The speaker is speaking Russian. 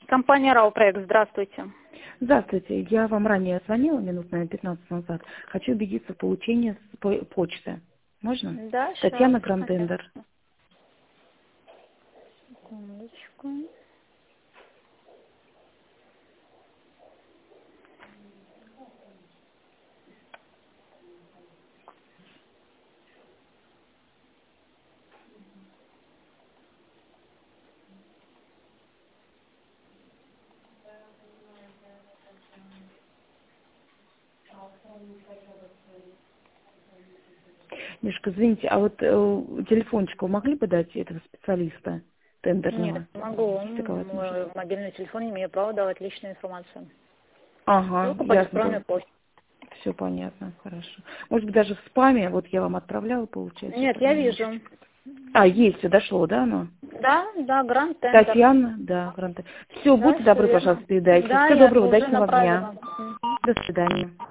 Компания «Раупроект», здравствуйте. Здравствуйте. Я вам ранее звонила, минут, наверное, 15 назад. Хочу убедиться в получении почты. Можно? Да, Татьяна сейчас. Грандендер. Секундочку. Мишка, извините, а вот телефончик вы могли бы дать этого специалиста тендерного? Нет, не могу. Такого Мой мобильный телефон не имеет права давать личную информацию. Ага, Только по электронной ясно. почте. Все понятно, хорошо. Может быть, даже в спаме, вот я вам отправляла, получается. Нет, я вижу. Есть, все дошло, да, оно? Да, Гранд Тендер. Татьяна, да, Гранд. Все, Да, будьте все добры, верно. пожалуйста, передайте. Да, Всего я доброго, уже удачного дня. направила. До свидания.